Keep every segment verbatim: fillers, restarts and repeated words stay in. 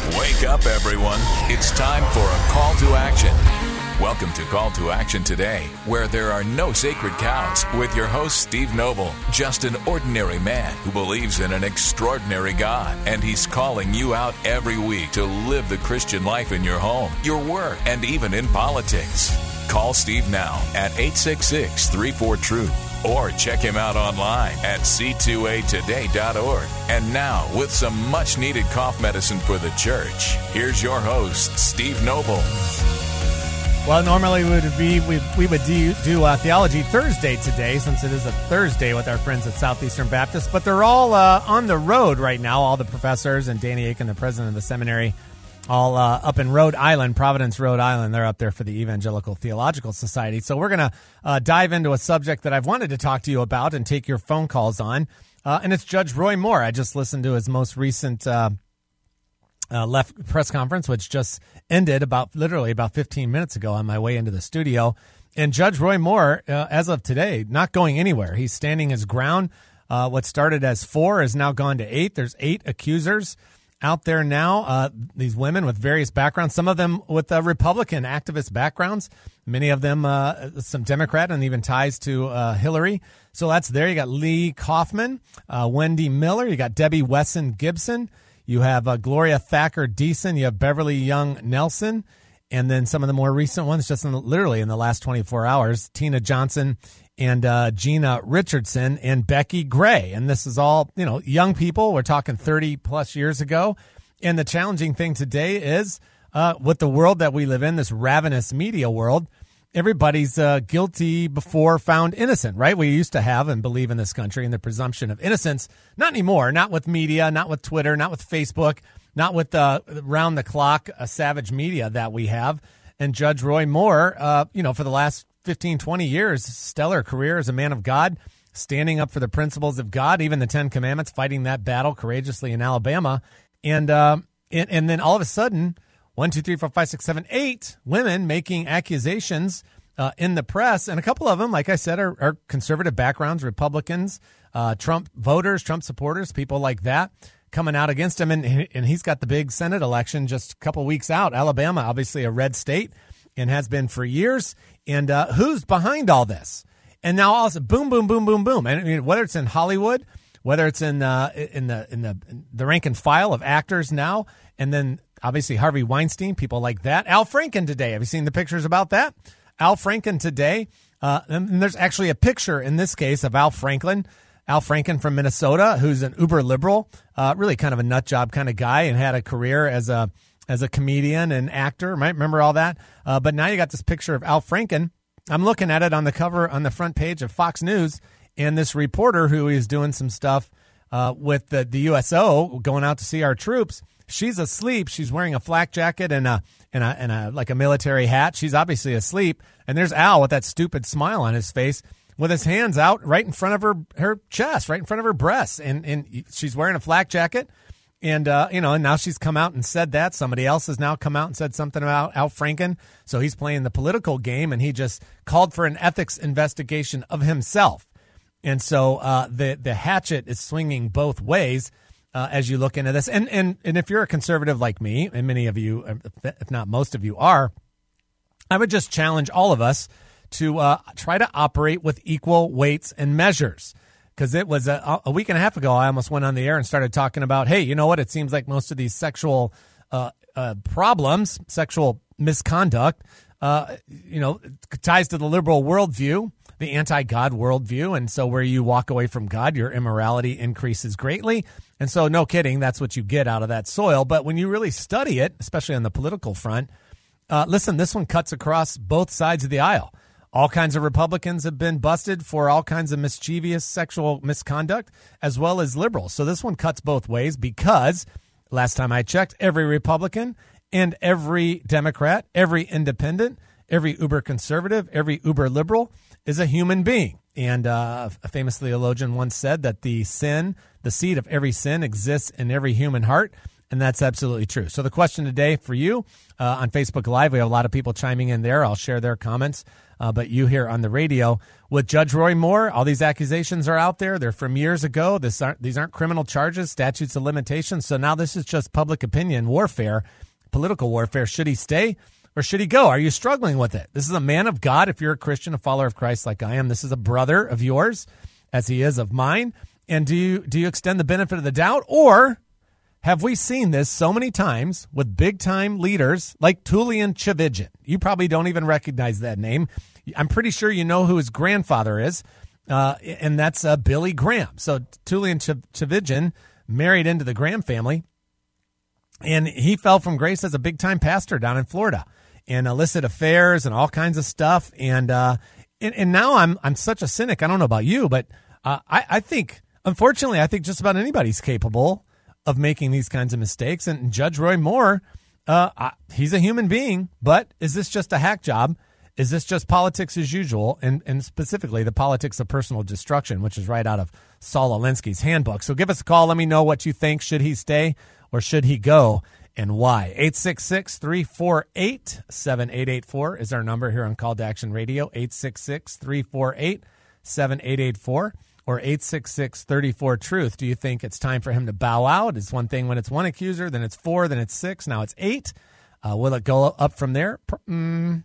Wake up, everyone. It's time for a call to action. Welcome to Call to Action today, where there are no sacred cows, with your host, Steve Noble, just an ordinary man who believes in an extraordinary God, and he's calling you out every week to live the Christian life in your home, your work, and even in politics. Call Steve now at eight six six, three four, truth or check him out online at c two a today dot org. And now, with some much-needed cough medicine for the church, here's your host, Steve Noble. Well, normally we would be we, we would do, do uh, Theology Thursday today, since it is a Thursday with our friends at Southeastern Baptist, but they're all uh, on the road right now, all the professors, and Danny Aiken, the president of the seminary, all uh, up in Rhode Island, Providence, Rhode Island. They're up there for the Evangelical Theological Society. So we're going to uh, dive into a subject that I've wanted to talk to you about and take your phone calls on, uh, and it's Judge Roy Moore. I just listened to his most recent uh Uh, left press conference, which just ended about literally about fifteen minutes ago on my way into the studio. And Judge Roy Moore, uh, as of today, not going anywhere. He's standing his ground. Uh, what started as four has now gone to eight. There's eight accusers out there now, uh, these women with various backgrounds, some of them with uh, Republican activist backgrounds, many of them uh, some Democrat and even ties to uh, Hillary. So that's there. You got Lee Kaufman, uh, Wendy Miller. You got Debbie Wesson Gibson. You have uh, Gloria Thacker Deason. You have Beverly Young Nelson. And then some of the more recent ones, just in the, literally in the last twenty-four hours, Tina Johnson and uh, Gina Richardson and Becky Gray. And this is all, you know, young people. We're talking thirty plus years ago. And the challenging thing today is uh, with the world that we live in, this ravenous media world, everybody's uh, guilty before found innocent, right? We used to have and believe in this country in the presumption of innocence. Not anymore. Not with media, not with Twitter, not with Facebook, not with the uh, round-the-clock uh, savage media that we have. And Judge Roy Moore, uh, you know, for the last fifteen, twenty years, stellar career as a man of God, standing up for the principles of God, even the Ten Commandments, fighting that battle courageously in Alabama. And uh, and, and then all of a sudden, One, two, three, four, five, six, seven, eight women making accusations uh, in the press. And a couple of them, like I said, are, are conservative backgrounds, Republicans, uh, Trump voters, Trump supporters, people like that coming out against him. And, and he's got the big Senate election just a couple weeks out. Alabama, obviously a red state and has been for years. And uh, who's behind all this? And now all of a sudden, boom, boom, boom, boom, boom. And I mean, whether it's in Hollywood, whether it's in uh, in the in the in the rank and file of actors now, and then obviously Harvey Weinstein, people like that. Al Franken today. Have you seen the pictures about that? Al Franken today. Uh, and there's actually a picture in this case of Al Franken, Al Franken from Minnesota, who's an uber liberal, uh, really kind of a nut job kind of guy, and had a career as a as a comedian and actor. Right? Remember all that? Uh, but now you got this picture of Al Franken. I'm looking at it on the cover on the front page of Fox News, and this reporter who is doing some stuff uh, with the, the U S O, going out to see our troops. She's asleep. She's wearing a flak jacket and a and a and a like a military hat. She's obviously asleep. And there's Al with that stupid smile on his face, with his hands out right in front of her her chest, right in front of her breasts, and and she's wearing a flak jacket. And uh, you know, and now she's come out and said that. Somebody else has now come out and said something about Al Franken. So he's playing the political game, and he just called for an ethics investigation of himself. And so uh, the the hatchet is swinging both ways. Uh, as you look into this. And, and and if you're a conservative like me, and many of you, if not most of you are, I would just challenge all of us to uh, try to operate with equal weights and measures. Because it was a, a week and a half ago, I almost went on the air and started talking about, hey, you know what? It seems like most of these sexual uh, uh, problems, sexual misconduct, uh, you know, ties to the liberal worldview, the anti-God worldview. And so where you walk away from God, your immorality increases greatly. And so no kidding, that's what you get out of that soil. But when you really study it, especially on the political front, uh, listen, this one cuts across both sides of the aisle. All kinds of Republicans have been busted for all kinds of mischievous sexual misconduct, as well as liberals. So this one cuts both ways because last time I checked, every Republican and every Democrat, every independent, every uber conservative, every uber liberal is a human being. And uh, a famous theologian once said that the sin, the seed of every sin exists in every human heart. And that's absolutely true. So the question today for you uh, on Facebook Live, we have a lot of people chiming in there. I'll share their comments. Uh, but you here on the radio with Judge Roy Moore, all these accusations are out there. They're from years ago. This aren't, these aren't criminal charges, statutes of limitations. So now this is just public opinion warfare, political warfare. Should he stay or should he go? Are you struggling with it? This is a man of God. If you're a Christian, a follower of Christ like I am, this is a brother of yours as he is of mine. And do you, do you extend the benefit of the doubt, or have we seen this so many times with big-time leaders like Tullian Tchividjian? You probably don't even recognize that name. I'm pretty sure you know who his grandfather is, uh, and that's uh, Billy Graham. So Tullian Tchividjian married into the Graham family, and he fell from grace as a big-time pastor down in Florida, and illicit affairs and all kinds of stuff. And uh, and, and now I'm I'm such a cynic. I don't know about you, but uh, I, I think, unfortunately, I think just about anybody's capable of making these kinds of mistakes. And Judge Roy Moore, uh, I, he's a human being, but is this just a hack job? Is this just politics as usual? And, and specifically the politics of personal destruction, which is right out of Saul Alinsky's handbook. So give us a call. Let me know what you think. Should he stay or should he go, and why? eight six six, three four eight, seven eight eight four is our number here on Call to Action Radio, eight six six, three four eight, seven eight eight four. Or eight six six, three four, truth. Do you think it's time for him to bow out? It's one thing when it's one accuser, then it's four, then it's six, now it's eight. Uh, will it go up from there? Mm,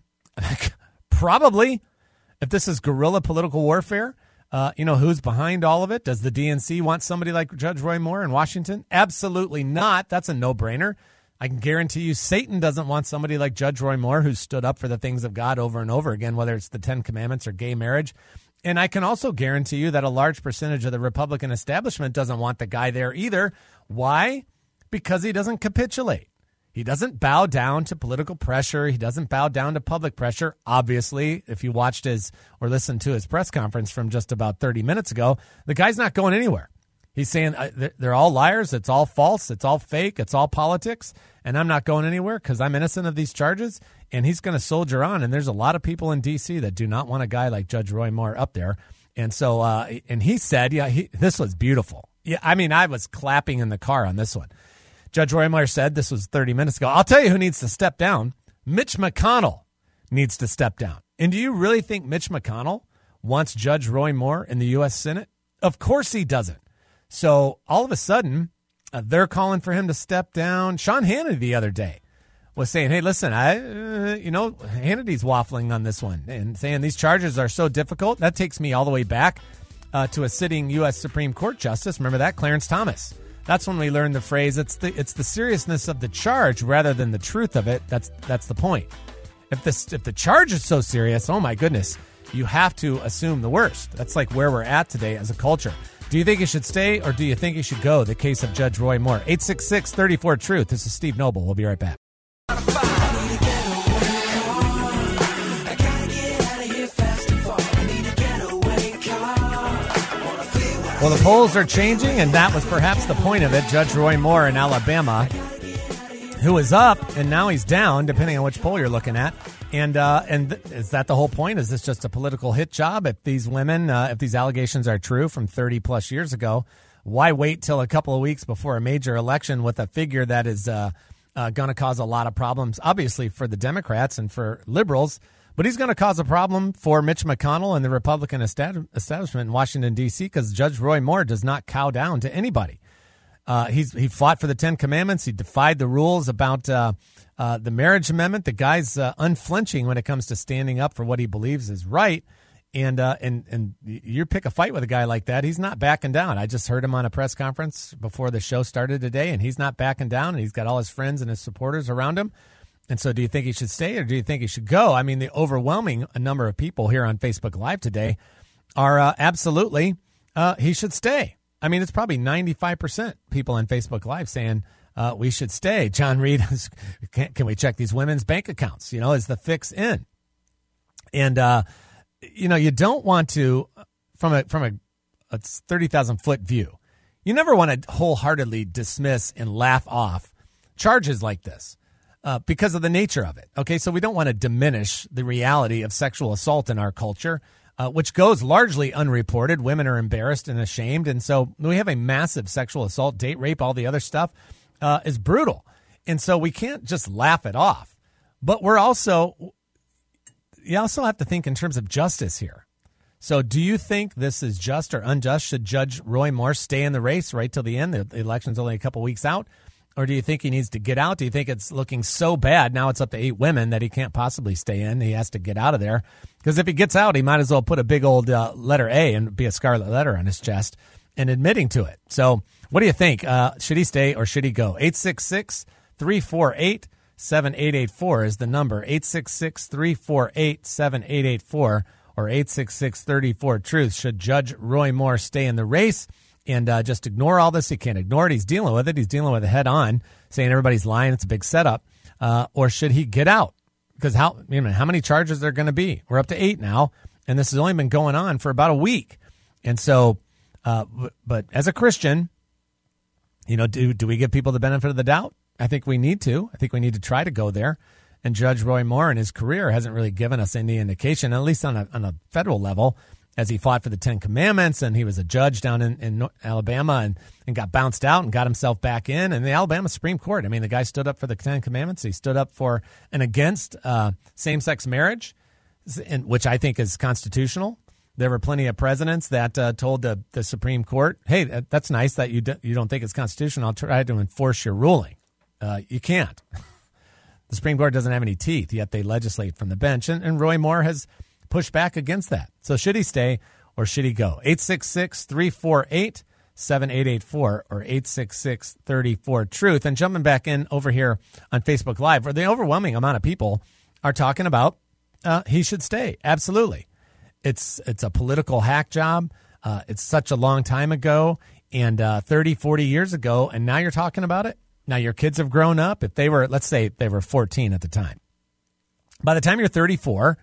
probably. If this is guerrilla political warfare, uh, you know, who's behind all of it? Does the D N C want somebody like Judge Roy Moore in Washington? Absolutely not. That's a no-brainer. I can guarantee you Satan doesn't want somebody like Judge Roy Moore who stood up for the things of God over and over again, whether it's the Ten Commandments or gay marriage. And I can also guarantee you that a large percentage of the Republican establishment doesn't want the guy there either. Why? Because he doesn't capitulate. He doesn't bow down to political pressure. He doesn't bow down to public pressure. Obviously, if you watched his or listened to his press conference from just about thirty minutes ago, the guy's not going anywhere. He's saying they're all liars. It's all false. It's all fake. It's all politics. And I'm not going anywhere because I'm innocent of these charges. And he's going to soldier on. And there's a lot of people in D C that do not want a guy like Judge Roy Moore up there. And so, uh, and he said, yeah, he, this was beautiful. Yeah, I mean, I was clapping in the car on this one. Judge Roy Moore said, this was thirty minutes ago, I'll tell you who needs to step down. Mitch McConnell needs to step down. And do you really think Mitch McConnell wants Judge Roy Moore in the U S Senate? Of course he doesn't. So all of a sudden, uh, they're calling for him to step down. Sean Hannity the other day was saying, hey, listen, I, uh, you know, Hannity's waffling on this one and saying these charges are so difficult. That takes me all the way back uh, to a sitting U S Supreme Court justice. Remember that? Clarence Thomas. That's when we learned the phrase, it's the it's the seriousness of the charge rather than the truth of it. That's that's the point. If this if the charge is so serious, oh my goodness, you have to assume the worst. That's like where we're at today as a culture. Do you think he should stay or do you think he should go? The case of Judge Roy Moore. eight six six, three four, truth. This is Steve Noble. We'll be right back. Well, the polls are changing, and that was perhaps the point of it. Judge Roy Moore in Alabama, who is up, and now he's down, depending on which poll you're looking at. And uh, and th- is that the whole point? Is this just a political hit job? If these women, uh, if these allegations are true from thirty plus years ago, why wait till a couple of weeks before a major election with a figure that is uh, uh, going to cause a lot of problems, obviously for the Democrats and for liberals, but he's going to cause a problem for Mitch McConnell and the Republican estab- establishment in Washington, D C, because Judge Roy Moore does not cow down to anybody. Uh, he's he fought for the Ten Commandments. He defied the rules about uh, uh, the marriage amendment. The guy's uh, unflinching when it comes to standing up for what he believes is right. And uh, and and you pick a fight with a guy like that, he's not backing down. I just heard him on a press conference before the show started today, and he's not backing down. And he's got all his friends and his supporters around him. And so do you think he should stay or do you think he should go? I mean, the overwhelming number of people here on Facebook Live today are uh, absolutely uh, he should stay. I mean, it's probably ninety-five percent people on Facebook Live saying uh, we should stay. John Reed, can, can we check these women's bank accounts? You know, is the fix in? And, uh, you know, you don't want to, from a from a, a thirty thousand foot view, you never want to wholeheartedly dismiss and laugh off charges like this. Uh, because of the nature of it. Okay, so we don't want to diminish the reality of sexual assault in our culture, uh, which goes largely unreported. Women are embarrassed and ashamed. And so we have a massive sexual assault, date rape, all the other stuff. uh, is brutal. And so we can't just laugh it off. But we're also, you also have to think in terms of justice here. So do you think this is just or unjust? Should Judge Roy Moore stay in the race right till the end? The election's only a couple weeks out. Or do you think he needs to get out? Do you think it's looking so bad now it's up to eight women that he can't possibly stay in? He has to get out of there. Because if he gets out, he might as well put a big old uh, letter A and be a scarlet letter on his chest and admitting to it. So what do you think? Uh, should he stay or should he go? eight six six, three four eight, seven eight eight four is the number. eight six six, three four eight, seven eight eight four or eight six six, three four, truth. Should Judge Roy Moore stay in the race and uh, just ignore all this? He can't ignore it. He's dealing with it. He's dealing with it head on, saying everybody's lying. It's a big setup. Uh, or should he get out? Because how, you know, how many charges are going to be? We're up to eight now, and this has only been going on for about a week. And so, uh, but as a Christian, you know, do do we give people the benefit of the doubt? I think we need to. I think we need to try to go there. And Judge Roy Moore in his career hasn't really given us any indication, at least on a, on a federal level, as he fought for the Ten Commandments, and he was a judge down in, in Alabama and, and got bounced out and got himself back in. And the Alabama Supreme Court, I mean, the guy stood up for the Ten Commandments. He stood up for and against uh, same-sex marriage, which I think is constitutional. There were plenty of presidents that uh, told the, the Supreme Court, hey, that, that's nice that you, do, you don't think it's constitutional. I'll try to enforce your ruling. Uh, you can't. The Supreme Court doesn't have any teeth, yet they legislate from the bench. And, and Roy Moore has push back against that. So should he stay or should he go? eight six six, three four eight, seven eight eight four or eight six six, three four, truth. And jumping back in over here on Facebook Live, where the overwhelming amount of people are talking about uh, he should stay. Absolutely. It's it's a political hack job. Uh, it's such a long time ago and uh, thirty, forty years ago, and now you're talking about it? Now your kids have grown up. If they were, let's say they were fourteen at the time. By the time you're thirty-four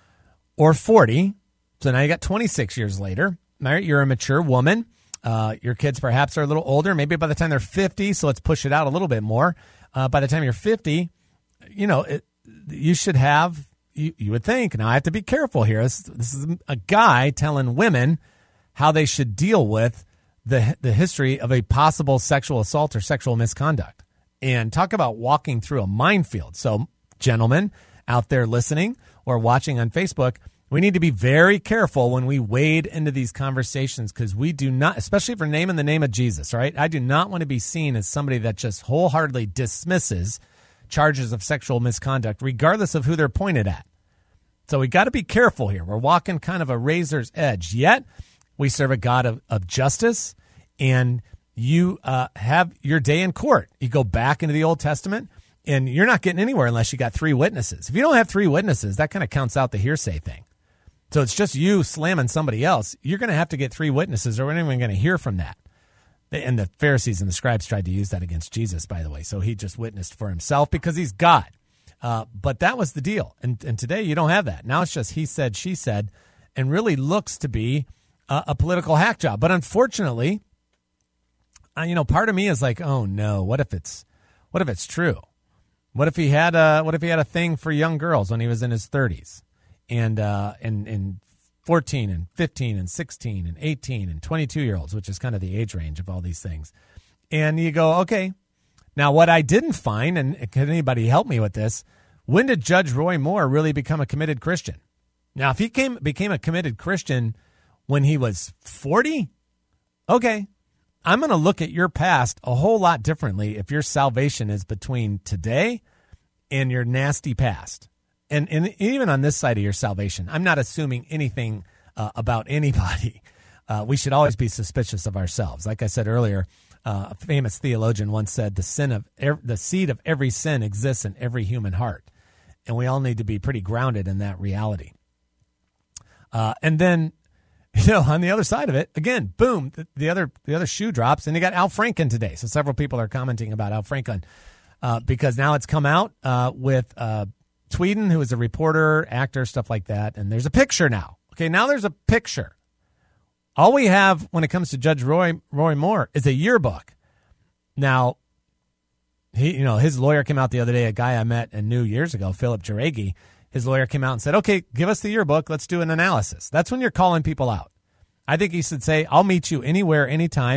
or forty, so now you got twenty-six years later, right? You're a mature woman. Uh, your kids perhaps are a little older. Maybe by the time they're fifty, so let's push it out a little bit more. Uh, by the time you're fifty, you know, it, you should have, you, you would think, now I have to be careful here. This, this is a guy telling women how they should deal with the the history of a possible sexual assault or sexual misconduct. And talk about walking through a minefield. So, gentlemen out there listening or watching on Facebook, we need to be very careful when we wade into these conversations because we do not, especially if we're naming the name of Jesus, right? I do not want to be seen as somebody that just wholeheartedly dismisses charges of sexual misconduct, regardless of who they're pointed at. So we got to be careful here. We're walking kind of a razor's edge. Yet, we serve a God of, of justice, and you uh, have your day in court. You go back into the Old Testament, and you're not getting anywhere unless you got three witnesses. If you don't have three witnesses, that kind of counts out the hearsay thing. So it's just you slamming somebody else. You're going to have to get three witnesses, or we're not even going to hear from that. And the Pharisees and the scribes tried to use that against Jesus, by the way. So he just witnessed for himself because he's God. Uh, but that was the deal. And, and today you don't have that. Now it's just he said, she said, and really looks to be a, a political hack job. But unfortunately, uh, you know, part of me is like, oh no, what if it's, what if it's true? What if he had a, what if he had a thing for young girls when he was in his thirties and, uh, and, and fourteen and fifteen and sixteen and eighteen and twenty-two year olds, which is kind of the age range of all these things. And you go, okay, now what I didn't find, and can anybody help me with this? When did Judge Roy Moore really become a committed Christian? Now, if he came, became a committed Christian when he was forty, okay, I'm going to look at your past a whole lot differently if your salvation is between today and your nasty past. And, and even on this side of your salvation, I'm not assuming anything uh, about anybody. Uh, we should always be suspicious of ourselves. Like I said earlier, uh, a famous theologian once said, "The sin of er- the seed of every sin exists in every human heart," and we all need to be pretty grounded in that reality. Uh, and then, you know, on the other side of it, again, boom, the, the other the other shoe drops, and you got Al Franken today. So several people are commenting about Al Franken uh, because now it's come out uh, with uh, Tweeden, who is a reporter, actor, stuff like that, and there's a picture now. Okay, now there's a picture. All we have when it comes to Judge Roy Roy Moore is a yearbook. Now, he, you know, his lawyer came out the other day, a guy I met and knew years ago, Philip Jaregi. His lawyer came out and said, okay, give us the yearbook. Let's do an analysis. That's when you're calling people out. I think he should say, I'll meet you anywhere, anytime.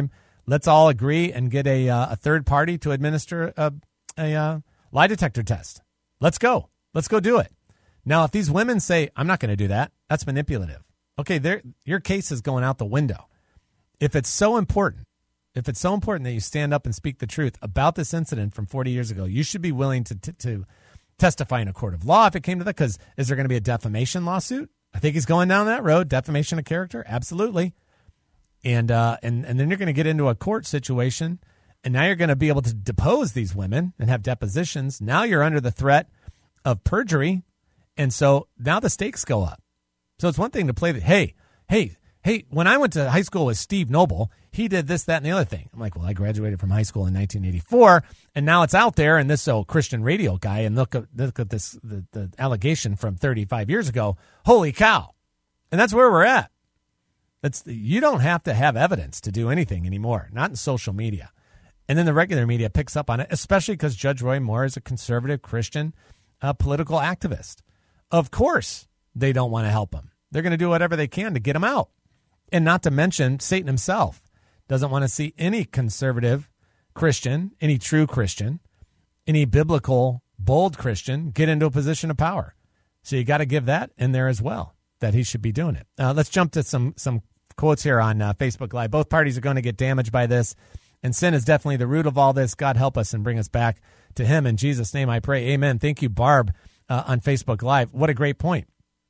let's all agree and get a, uh, a third party to administer a, a uh, lie detector test. Let's go. Let's go do it. Now, if these women say, I'm not going to do that, that's manipulative. Okay, your case is going out the window. If it's so important, if it's so important that you stand up and speak the truth about this incident from forty years ago, you should be willing to to, to testify in a court of law if it came to that, because is there going to be a defamation lawsuit? I think he's going down that road, defamation of character, absolutely. And uh, and and then you're going to get into a court situation, and now you're going to be able to depose these women and have depositions. Now you're under the threat of perjury, and so now the stakes go up. So it's one thing to play the, hey, hey, hey, when I went to high school with Steve Noble, he did this, that, and the other thing. I'm like, well, I graduated from high school in nineteen eighty-four, and now it's out there, and this old Christian radio guy, and look at, look at this, the, the allegation from thirty-five years ago. Holy cow. And that's where we're at. That's, you don't have to have evidence to do anything anymore, not in social media. And then the regular media picks up on it, especially because Judge Roy Moore is a conservative Christian uh, political activist. Of course, they don't want to help him. They're going to do whatever they can to get him out. And not to mention, Satan himself doesn't want to see any conservative Christian, any true Christian, any biblical, bold Christian get into a position of power. So you got to give that in there as well, that he should be doing it. Uh, let's jump to some some quotes here on uh, Facebook Live. Both parties are going to get damaged by this, and sin is definitely the root of all this. God help us and bring us back to him. In Jesus' name I pray, amen. Thank you, Barb, uh, on Facebook Live. What a great point.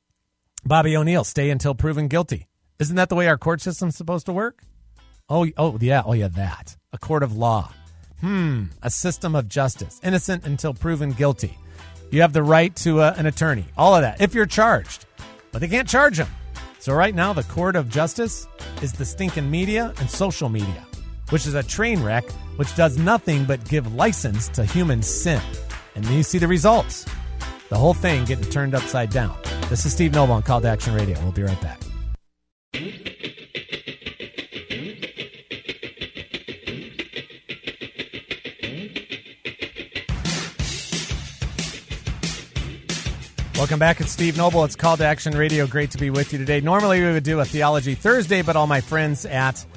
Bobby O'Neill, stay until proven guilty. Isn't that the way our court system's supposed to work? Oh, oh yeah, oh yeah, that. A court of law. Hmm, a system of justice. Innocent until proven guilty. You have the right to uh, an attorney. All of that, if you're charged. But they can't charge him. So right now, the court of justice is the stinking media and social media, which is a train wreck, which does nothing but give license to human sin. And then you see the results. The whole thing getting turned upside down. This is Steve Noble on Call to Action Radio. We'll be right back. Welcome back. It's Steve Noble. It's Call to Action Radio. Great to be with you today. Normally we would do a Theology Thursday, but all my friends at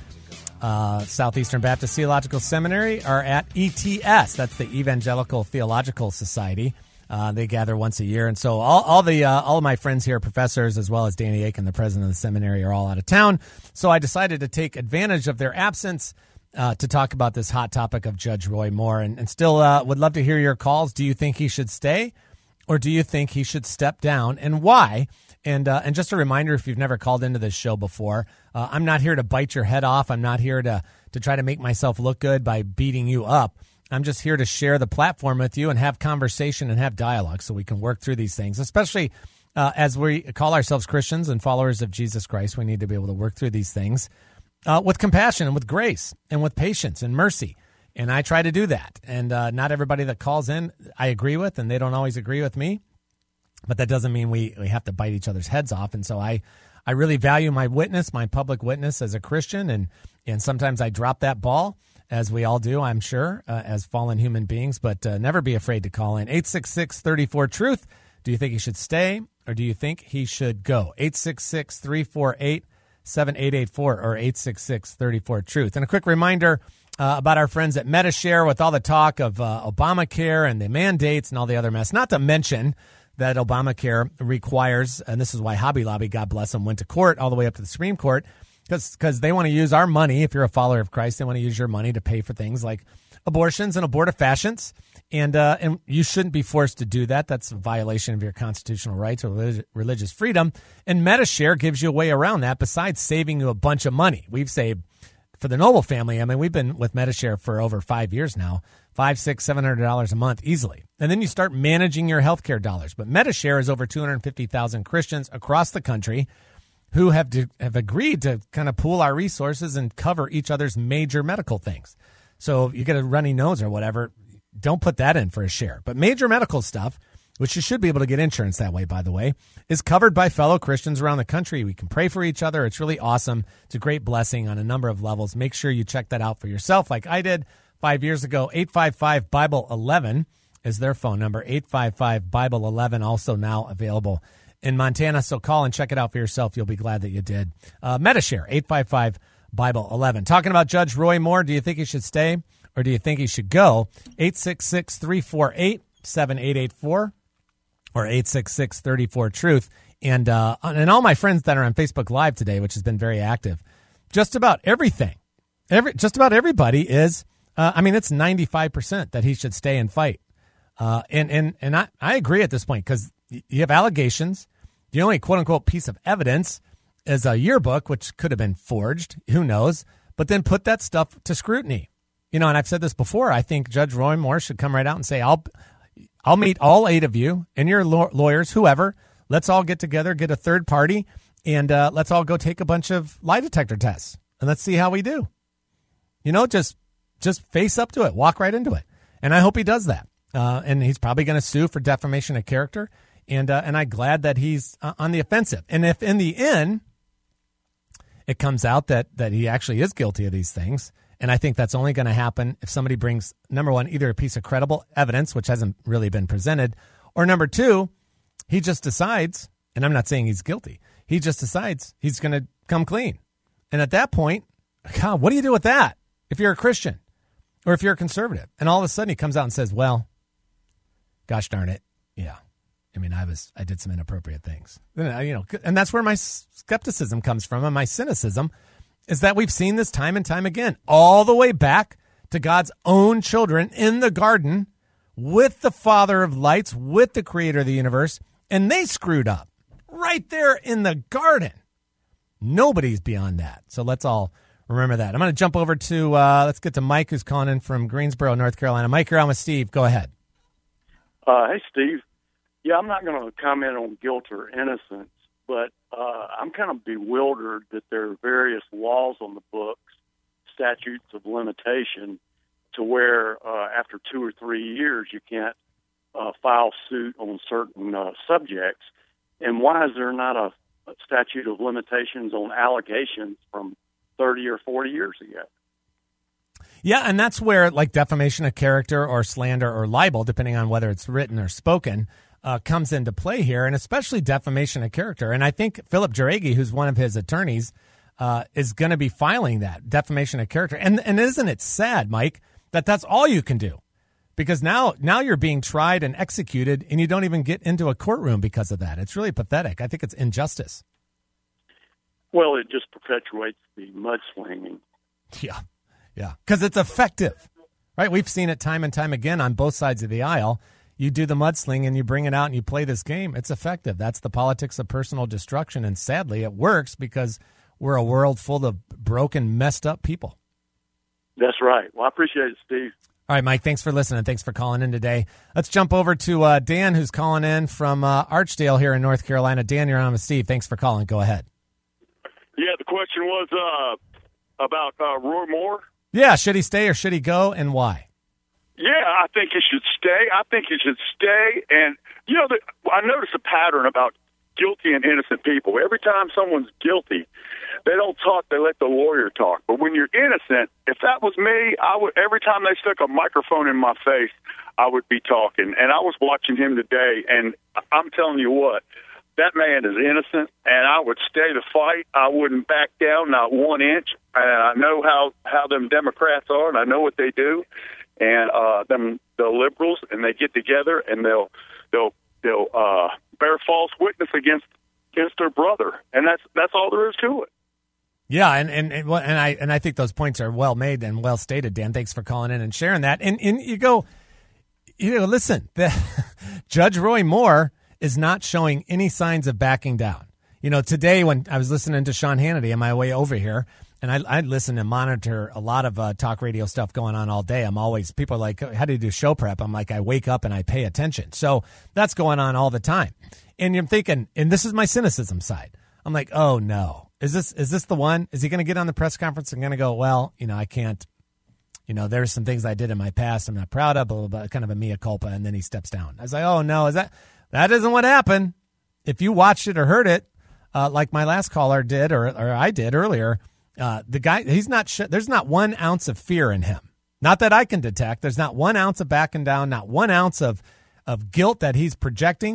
uh, Southeastern Baptist Theological Seminary are at E T S. That's the Evangelical Theological Society. Uh, they gather once a year, and so all, all the uh, all of my friends here, professors, as well as Danny Aiken, the president of the seminary, are all out of town. So I decided to take advantage of their absence uh, to talk about this hot topic of Judge Roy Moore, and, and still uh, would love to hear your calls. Do you think he should stay, or do you think he should step down, and why? And uh, and just a reminder, if you've never called into this show before, uh, I'm not here to bite your head off. I'm not here to to try to make myself look good by beating you up. I'm just here to share the platform with you and have conversation and have dialogue so we can work through these things, especially uh, as we call ourselves Christians and followers of Jesus Christ. We need to be able to work through these things uh, with compassion and with grace and with patience and mercy. And I try to do that. And uh, not everybody that calls in I agree with, and they don't always agree with me. But that doesn't mean we, we have to bite each other's heads off. And so I, I really value my witness, my public witness as a Christian. And, and sometimes I drop that ball, as we all do, I'm sure, uh, as fallen human beings. But uh, never be afraid to call in. eight six six, three four, truth. Do you think he should stay, or do you think he should go? eight six six, three four eight, seven eight eight four or eight six six, three four, truth. And a quick reminder uh, about our friends at Medi-Share with all the talk of uh, Obamacare and the mandates and all the other mess. Not to mention that Obamacare requires, and this is why Hobby Lobby, God bless them, went to court all the way up to the Supreme Court, because they want to use our money. If you're a follower of Christ, they want to use your money to pay for things like abortions and abortifacients. And uh, and you shouldn't be forced to do that. That's a violation of your constitutional rights or relig- religious freedom. And Medi-Share gives you a way around that besides saving you a bunch of money. We've saved, for the Noble family, I mean, we've been with Medi-Share for over five years now, five, six, seven hundred dollars a month easily. And then you start managing your healthcare dollars. But Medi-Share is over two hundred fifty thousand Christians across the country who have to, have agreed to kind of pool our resources and cover each other's major medical things. So if you get a runny nose or whatever, don't put that in for a share. But major medical stuff, which you should be able to get insurance that way, by the way, is covered by fellow Christians around the country. We can pray for each other. It's really awesome. It's a great blessing on a number of levels. Make sure you check that out for yourself like I did five years ago. eight five five, Bible eleven is their phone number. eight five five, Bible eleven, also now available in Montana. So call and check it out for yourself. You'll be glad that you did. Uh, Medi-Share, eight five five, Bible eleven. Talking about Judge Roy Moore, do you think he should stay or do you think he should go? eight six six, three four eight, seven eight eight four or eight six six, three four, truth. And, uh, and all my friends that are on Facebook Live today, which has been very active, just about everything, every just about everybody is, uh, I mean, it's ninety-five percent that he should stay and fight. Uh, and and, and I, I agree at this point because you have allegations. The only quote-unquote piece of evidence is a yearbook, which could have been forged. Who knows? But then put that stuff to scrutiny. You know, and I've said this before. I think Judge Roy Moore should come right out and say, I'll I'll meet all eight of you and your law- lawyers, whoever. Let's all get together, get a third party, and uh, let's all go take a bunch of lie detector tests, and let's see how we do. You know, just just face up to it. Walk right into it. And I hope he does that. Uh, and he's probably going to sue for defamation of character. And uh, and I'm glad that he's uh, on the offensive. And if in the end it comes out that, that he actually is guilty of these things, and I think that's only going to happen if somebody brings, number one, either a piece of credible evidence, which hasn't really been presented, or number two, he just decides, and I'm not saying he's guilty, he just decides he's going to come clean. And at that point, God, what do you do with that if you're a Christian or if you're a conservative? And all of a sudden he comes out and says, well, gosh darn it, yeah. I mean, I was, I did some inappropriate things, you know, and that's where my skepticism comes from, and my cynicism is that we've seen this time and time again, all the way back to God's own children in the garden with the Father of lights, with the Creator of the universe, and they screwed up right there in the garden. Nobody's beyond that, so let's all remember that. I'm going to jump over to, uh, let's get to Mike, who's calling in from Greensboro, North Carolina. Mike, you're on with Steve. Go ahead. Uh, hey, Steve. Yeah, I'm not going to comment on guilt or innocence, but uh, I'm kind of bewildered that there are various laws on the books, statutes of limitation, to where uh, after two or three years you can't uh, file suit on certain uh, subjects. And why is there not a, a statute of limitations on allegations from thirty or forty years ago? Yeah, and that's where, like, defamation of character or slander or libel, depending on whether it's written or spoken, Uh, comes into play here, and especially defamation of character. And I think Philip Jareggi, who's one of his attorneys, uh, is going to be filing that defamation of character. And and isn't it sad, Mike, that that's all you can do? Because now now you're being tried and executed, and you don't even get into a courtroom because of that. It's really pathetic. I think it's injustice. Well, it just perpetuates the mudslinging. Yeah, yeah, because it's effective, right? We've seen it time and time again on both sides of the aisle. You do the mudsling and you bring it out and you play this game. It's effective. That's the politics of personal destruction. And sadly, it works because we're a world full of broken, messed up people. That's right. Well, I appreciate it, Steve. All right, Mike, thanks for listening. Thanks for calling in today. Let's jump over to uh, Dan, who's calling in from uh, Archdale here in North Carolina. Dan, you're on with Steve. Thanks for calling. Go ahead. Yeah, the question was uh, about uh, Roy Moore. Yeah, should he stay or should he go, and why? Yeah, I think he should stay. I think he should stay. And, you know, the, I notice a pattern about guilty and innocent people. Every time someone's guilty, they don't talk, they let the lawyer talk. But when you're innocent, if that was me, I would. Every time they stuck a microphone in my face, I would be talking. And I was watching him today, and I'm telling you what, that man is innocent, and I would stay to fight. I wouldn't back down, not one inch. And I know how, how them Democrats are, and I know what they do. And uh, them the liberals, and they get together and they'll they'll they'll uh, bear false witness against against their brother, and that's that's all there is to it. Yeah, and and and, and I and I think those points are well made and well stated, Dan. Thanks for calling in and sharing that. And and you go, you know, listen, the, Judge Roy Moore is not showing any signs of backing down. You know, today when I was listening to Sean Hannity on my way over here. And I, I listen and monitor a lot of uh, talk radio stuff going on all day. I'm always, people are like, how do you do show prep? I'm like, I wake up and I pay attention. So that's going on all the time. And you're thinking, and this is my cynicism side. I'm like, oh no, is this, is this the one? Is he going to get on the press conference and going to go, well, you know, I can't, you know, there's some things I did in my past I'm not proud of, blah, blah, blah, kind of a mea culpa. And then he steps down. I was like, oh no, is that, that isn't what happened. If you watched it or heard it, uh, like my last caller did, or, or I did earlier, Uh, the guy, he's not, sh- there's not one ounce of fear in him. Not that I can detect. There's not one ounce of backing down, not one ounce of, of guilt that he's projecting.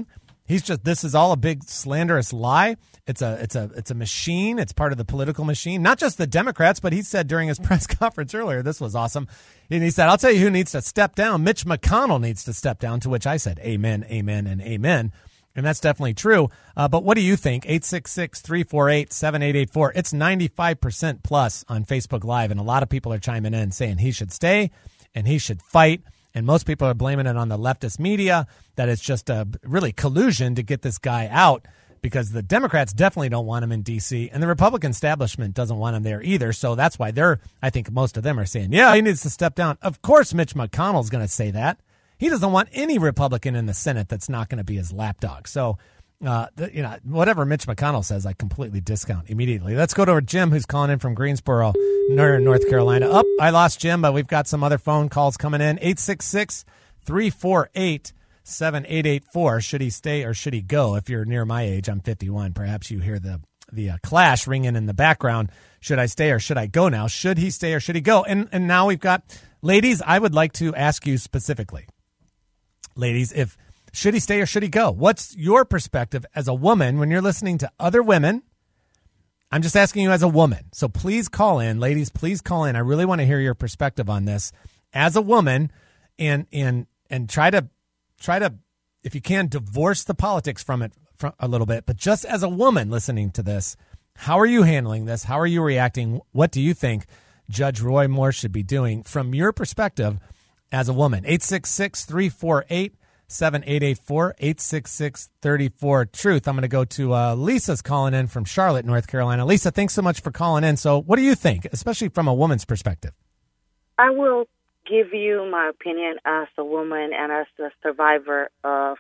He's just, this is all a big slanderous lie. It's a, it's a, it's a machine. It's part of the political machine, not just the Democrats, but he said during his press conference earlier, this was awesome. And he said, I'll tell you who needs to step down. Mitch McConnell needs to step down, to which I said, amen, amen, and amen. And that's definitely true. Uh, but what do you think? eight six six, three four eight, seven eight eight four. It's ninety-five percent plus on Facebook Live. And a lot of people are chiming in saying he should stay and he should fight. And most people are blaming it on the leftist media, that it's just a really collusion to get this guy out, because the Democrats definitely don't want him in D C and the Republican establishment doesn't want him there either. So that's why they're, I think most of them are saying, yeah, he needs to step down. Of course, Mitch McConnell's going to say that. He doesn't want any Republican in the Senate that's not going to be his lapdog. So, uh, the, you know, whatever Mitch McConnell says, I completely discount immediately. Let's go to Jim, who's calling in from Greensboro, North Carolina. Up, oh, I lost Jim, but we've got some other phone calls coming in. eight six six, three four eight, seven eight eight four. Should he stay or should he go? If you're near my age, I'm fifty-one. Perhaps you hear the the uh, Clash ringing in the background. Should I stay or should I go now? Should he stay or should he go? And and now we've got, ladies, I would like to ask you specifically. Ladies, if should he stay or should he go? What's your perspective as a woman when you're listening to other women? I'm just asking you as a woman. So please call in. Ladies, please call in. I really want to hear your perspective on this as a woman, and and and try to try to, if you can, divorce the politics from it from a little bit. But just as a woman listening to this, how are you handling this? How are you reacting? What do you think Judge Roy Moore should be doing from your perspective as a woman? eight six six, three four eight, seven eight eight four, eight six six, three four, truth. I'm going to go to uh, Lisa's calling in from Charlotte, North Carolina. Lisa, thanks so much for calling in. So what do you think, especially from a woman's perspective? I will give you my opinion as a woman and as a survivor of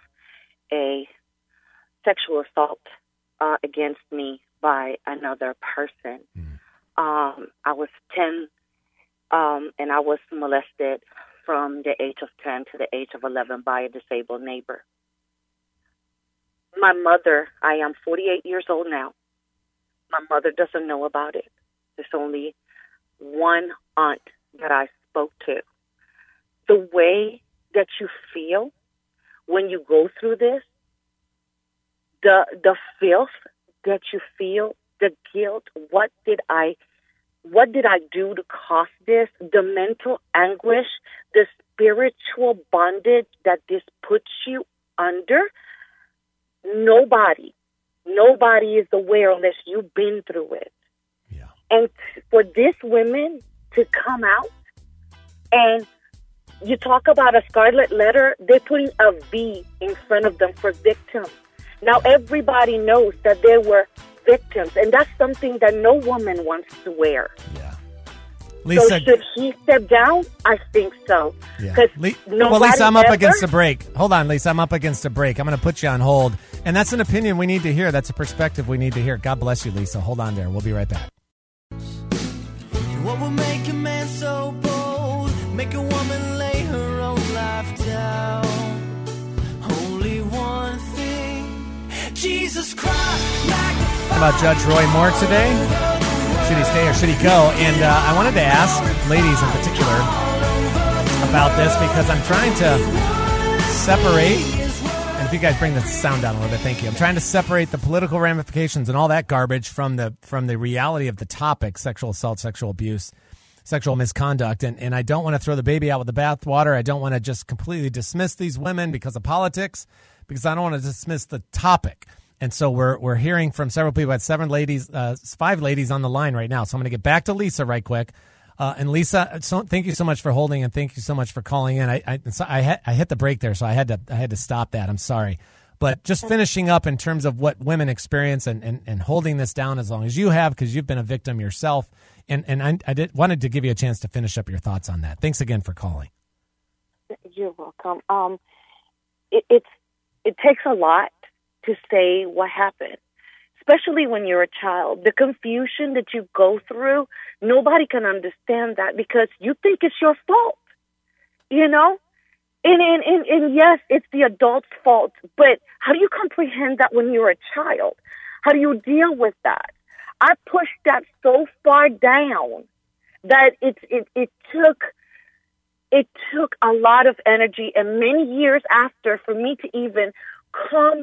a sexual assault uh, against me by another person. Mm. Um, I was ten, um, and I was molested from the age of ten to the age of eleven by a disabled neighbor. My mother, I am forty-eight years old now. My mother doesn't know about it. There's only one aunt that I spoke to. The way that you feel when you go through this, the the filth that you feel, the guilt, what did I What did I do to cause this? The mental anguish, the spiritual bondage that this puts you under. Nobody, nobody is aware unless you've been through it. Yeah. And for these women to come out, and you talk about a scarlet letter, they're putting a V in front of them for victims. Now everybody knows that there were victims, and that's something that no woman wants to wear. Yeah. Lisa, so should he step down? I think so. Yeah. Le- well, Lisa, I'm up ever... against a break. Hold on, Lisa, I'm up against a break. I'm going to put you on hold, and that's an opinion we need to hear. That's a perspective we need to hear. God bless you, Lisa. Hold on there. We'll be right back. What will make a man so bold? Make a woman lay her own life down. Only one thing, Jesus Christ. How about Judge Roy Moore today? Should he stay or should he go? And uh, I wanted to ask ladies in particular about this because I'm trying to separate, and if you guys bring the sound down a little bit, thank you. I'm trying to separate the political ramifications and all that garbage from the from the reality of the topic, sexual assault, sexual abuse, sexual misconduct. And, and I don't want to throw the baby out with the bathwater. I don't want to just completely dismiss these women because of politics, because I don't want to dismiss the topic. And so we're we're hearing from several people. I had seven ladies, uh, five ladies on the line right now. So I'm going to get back to Lisa right quick. Uh, and Lisa, so, thank you so much for holding, and thank you so much for calling in. I I, so I, had, I hit the break there, so I had to I had to stop that. I'm sorry, but just finishing up in terms of what women experience and, and, and holding this down as long as you have, because you've been a victim yourself. And and I, I did wanted to give you a chance to finish up your thoughts on that. Thanks again for calling. You're welcome. Um, it, it's it takes a lot to say what happened, especially when you're a child. The confusion that you go through, nobody can understand that because you think it's your fault, you know? And, and, and, and yes, it's the adult's fault, but how do you comprehend that when you're a child? How do you deal with that? I pushed that so far down that it, it, it took, it took a lot of energy and many years after for me to even come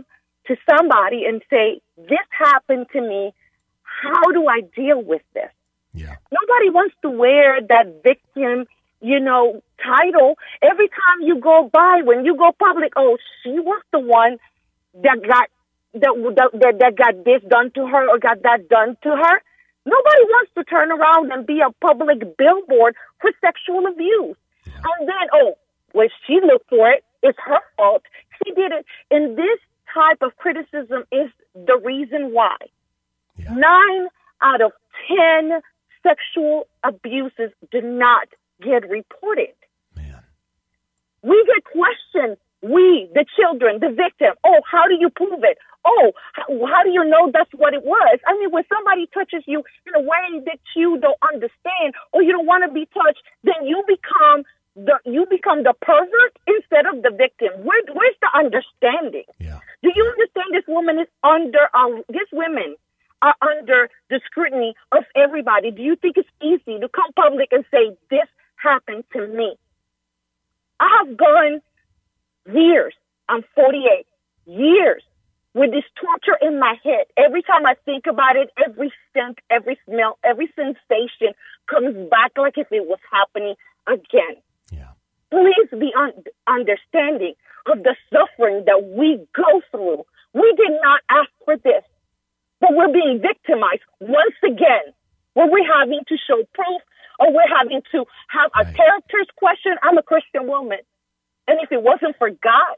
to somebody and say, this happened to me. How do I deal with this? Yeah. Nobody wants to wear that victim, you know, title. Every time you go by, when you go public, oh, she was the one that got that, that, that got this done to her or got that done to her. Nobody wants to turn around and be a public billboard for sexual abuse. Yeah. And then, oh, well, she looked for it. It's her fault. She did it. And this type of criticism is the reason why. Yeah. Nine out of ten sexual abuses do not get reported. Man. We get questioned. We, the children, the victim. Oh, how do you prove it? Oh, how, how do you know that's what it was? I mean, when somebody touches you in a way that you don't understand or you don't want to be touched, then you become the you become the pervert instead of the victim. Where, where's the understanding? Yeah. Do you understand this woman is under, um, these women are under the scrutiny of everybody? Do you think it's easy to come public and say, this happened to me? I have gone years, I'm forty-eight, years with this torture in my head. Every time I think about it, every scent, every smell, every sensation comes back like if it was happening again. Yeah. Please be un- understanding of the suffering that we go through. We did not ask for this, but we're being victimized once again. When we're having to show proof or we're having to have right. a character's question. I'm a Christian woman. And if it wasn't for God,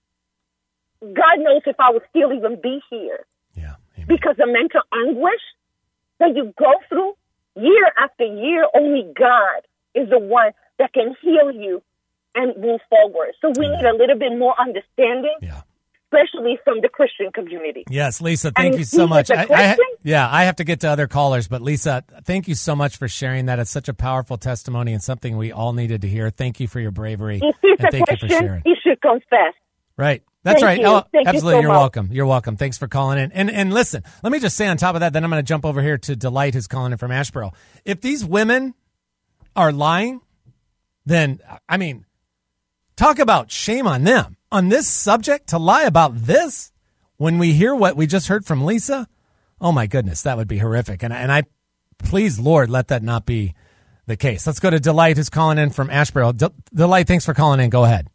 God knows if I would still even be here. Yeah. Amen. Because the mental anguish that you go through year after year, only God is the one that can heal you and move forward. So we Amen. Need a little bit more understanding, yeah. especially from the Christian community. Yes, Lisa, thank and you so much. I, I, yeah, I have to get to other callers, but Lisa, thank you so much for sharing that. It's such a powerful testimony and something we all needed to hear. Thank you for your bravery. If he's and a thank Christian, you for sharing. he should confess. Right. That's Thank right. You. Oh, Thank absolutely. you so You're much. welcome. You're welcome. Thanks for calling in. And and listen, let me just say on top of that, then I'm going to jump over here to Delight, who's calling in from Asheboro. If these women are lying, then, I mean, talk about shame on them. On this subject, to lie about this, when we hear what we just heard from Lisa, oh my goodness, that would be horrific. And, and I, please, Lord, let that not be the case. Let's go to Delight, who's calling in from Asheboro. De- Delight, thanks for calling in. Go ahead.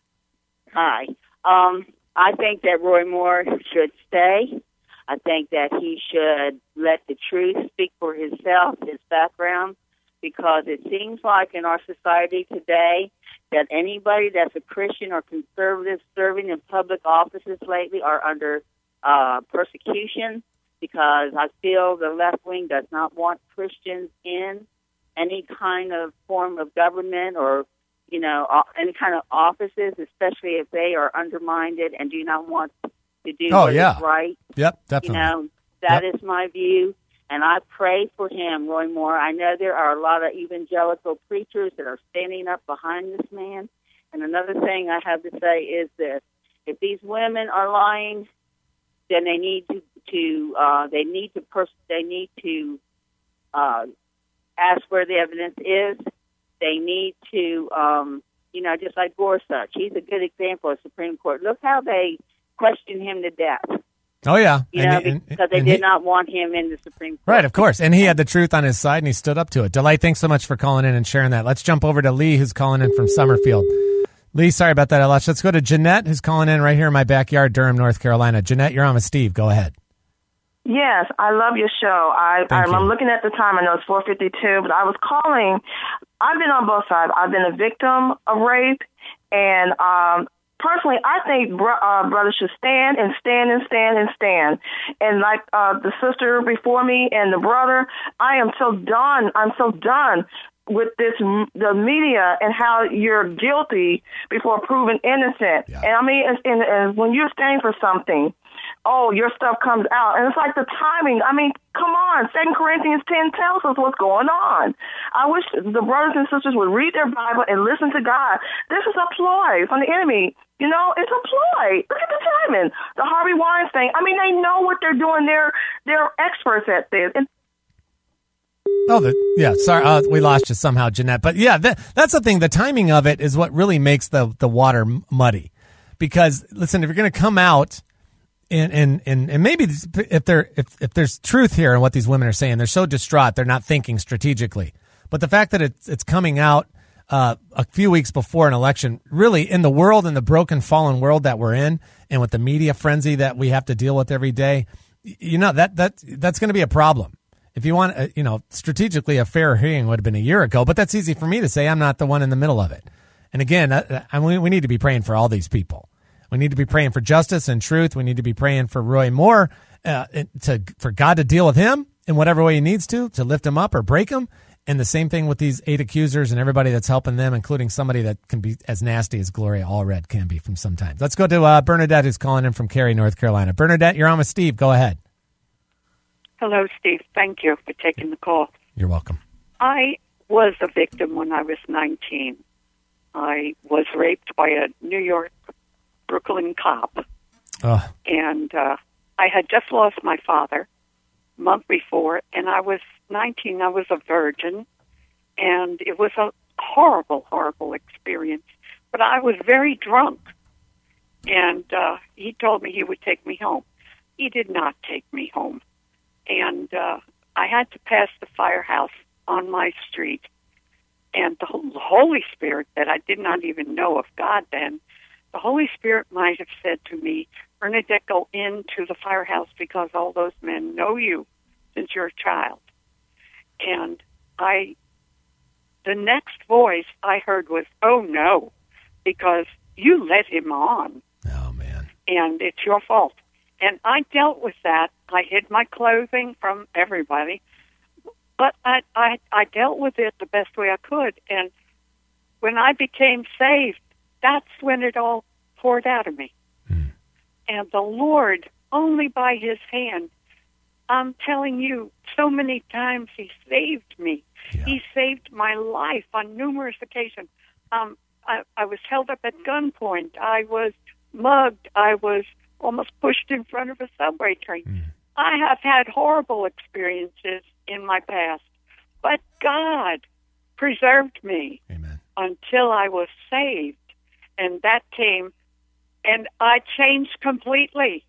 Hi. Um, I think that Roy Moore should stay. I think that he should let the truth speak for himself, his background, because it seems like in our society today that anybody that's a Christian or conservative serving in public offices lately are under uh, persecution, because I feel the left wing does not want Christians in any kind of form of government or you know, any kind of offices, especially if they are undermined and do not want to do oh, what yeah. is right. Yep, definitely. You know, that yep. is my view, and I pray for him, Roy Moore. I know there are a lot of evangelical preachers that are standing up behind this man. And another thing I have to say is this. If these women are lying, then they need to, to uh, they need to, pers- they need to uh, ask where the evidence is. They need to, um, you know, just like Gorsuch. He's a good example of Supreme Court. Look how they questioned him to death. Oh, yeah. You and, know, and, because they and did he, not want him in the Supreme Court. Right, of course. And he had the truth on his side, and he stood up to it. Delight, thanks so much for calling in and sharing that. Let's jump over to Lee, who's calling in from Summerfield. Lee, sorry about that, Elash. Let's go to Jeanette, who's calling in right here in my backyard, Durham, North Carolina. Jeanette, you're on with Steve. Go ahead. Yes, I love your show. I, I'm, I'm looking at the time. I know it's four fifty-two, but I was calling. I've been on both sides. I've been a victim of rape, and um, personally, I think bro- uh, brothers should stand and stand and stand and stand. And like uh, the sister before me and the brother, I am so done. I'm so done with this, the media and how you're guilty before proven innocent. Yeah. And I mean, and, and, and when you're standing for something, oh, your stuff comes out. And it's like the timing. I mean, come on. Second Corinthians ten tells us what's going on. I wish the brothers and sisters would read their Bible and listen to God. This is a ploy from the enemy. You know, it's a ploy. Look at the timing. The Harvey Weinstein. I mean, they know what they're doing. They're, they're experts at this. And Oh, the, yeah. Sorry, uh, we lost you somehow, Jeanette. But yeah, that, that's the thing. The timing of it is what really makes the, the water muddy. Because, listen, if you're going to come out And, and and and maybe if there if if there's truth here in what these women are saying, they're so distraught they're not thinking strategically. But the fact that it's it's coming out uh, a few weeks before an election, really in the world, in the broken, fallen world that we're in, and with the media frenzy that we have to deal with every day, you know that that that's going to be a problem. If you want, uh, you know, strategically, a fair hearing would have been a year ago. But that's easy for me to say. I'm not the one in the middle of it. And again, I, I, we need to be praying for all these people. We need to be praying for justice and truth. We need to be praying for Roy Moore, uh, to for God to deal with him in whatever way he needs to, to lift him up or break him. And the same thing with these eight accusers and everybody that's helping them, including somebody that can be as nasty as Gloria Allred can be from sometimes. Let's go to uh, Bernadette, who's calling in from Cary, North Carolina. Bernadette, you're on with Steve. Go ahead. Hello, Steve. Thank you for taking the call. You're welcome. I was a victim when I was nineteen. I was raped by a New York Brooklyn cop. Oh. And uh, I had just lost my father a month before, and I was nineteen. I was a virgin, and it was a horrible, horrible experience. But I was very drunk, and uh, he told me he would take me home. He did not take me home. And uh, I had to pass the firehouse on my street, and the Holy Spirit that I did not even know of God then, the Holy Spirit might have said to me, Bernadette, go into the firehouse because all those men know you since you're a child. And I, the next voice I heard was, oh, no, because you led him on. Oh, man. And it's your fault. And I dealt with that. I hid my clothing from everybody. But I, I, I dealt with it the best way I could. And when I became saved, that's when it all poured out of me. Mm. And the Lord, only by his hand, I'm telling you, so many times he saved me. Yeah. He saved my life on numerous occasions. Um, I, I was held up at gunpoint. I was mugged. I was almost pushed in front of a subway train. Mm. I have had horrible experiences in my past, but God preserved me. Amen. Until I was saved. And that came, and I changed completely.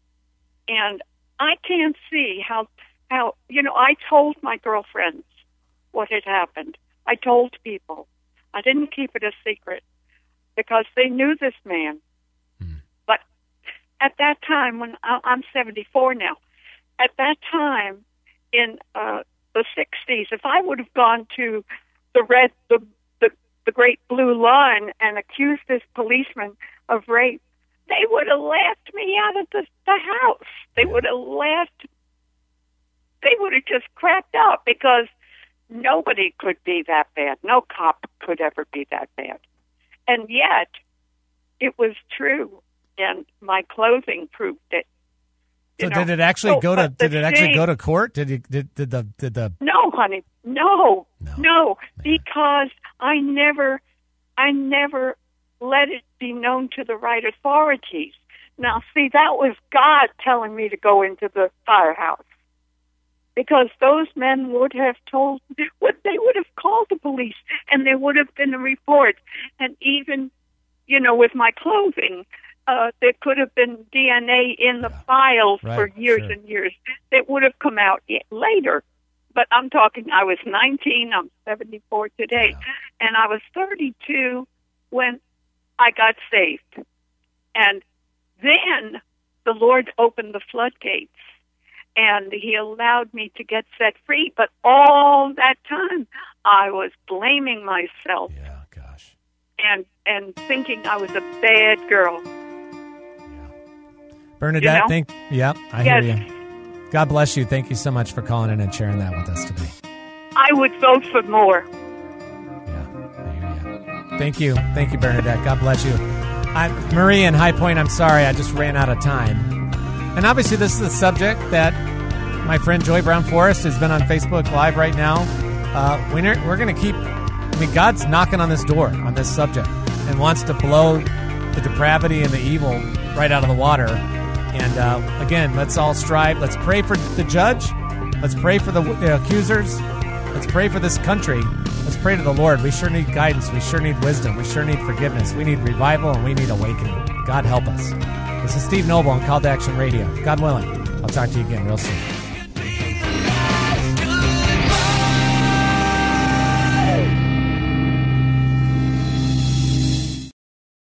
And I can't see how, how, you know, I told my girlfriends what had happened. I told people. I didn't keep it a secret because they knew this man. Mm. But at that time, when I, I'm seventy-four now, at that time in uh, the sixties, if I would have gone to the red, the the great blue line and accused this policeman of rape, they would have laughed me out of the, the house. They would have laughed. They would have just cracked up because nobody could be that bad. No cop could ever be that bad. And yet, it was true, and my clothing proved it. So You did know? it actually So, go to? but Did the it actually thing- go to court? Did you? Did, did the? Did the? No, honey, no, No. no, because I never, I never let it be known to the right authorities. Now, see, that was God telling me to go into the firehouse, because those men would have told, what they would have called the police, and there would have been a report, and even, you know, with my clothing. Uh, there could have been D N A in the Yeah. files Right, for years sure. and years that would have come out yet later. But I'm talking, I was nineteen, I'm seventy-four today, Yeah. and I was thirty-two when I got saved. And then the Lord opened the floodgates, and he allowed me to get set free. But all that time, I was blaming myself Yeah, gosh. and, and thinking I was a bad girl. Bernadette, You know? thank. Yep, I Yes. hear you. God bless you. Thank you so much for calling in and sharing that with us today. I would vote for more. Yeah, I hear you. Thank you. Thank you, Bernadette. God bless you. I'm Marie in High Point. I'm sorry, I just ran out of time. And obviously, this is a subject that my friend Joy Brown Forrest has been on Facebook Live right now. Uh, we're we're going to keep. I mean, God's knocking on this door on this subject and wants to blow the depravity and the evil right out of the water. And uh, again, let's all strive. Let's pray for the judge. Let's pray for the uh, accusers. Let's pray for this country. Let's pray to the Lord. We sure need guidance. We sure need wisdom. We sure need forgiveness. We need revival, and we need awakening. God help us. This is Steve Noble on Call to Action Radio. God willing, I'll talk to you again real soon.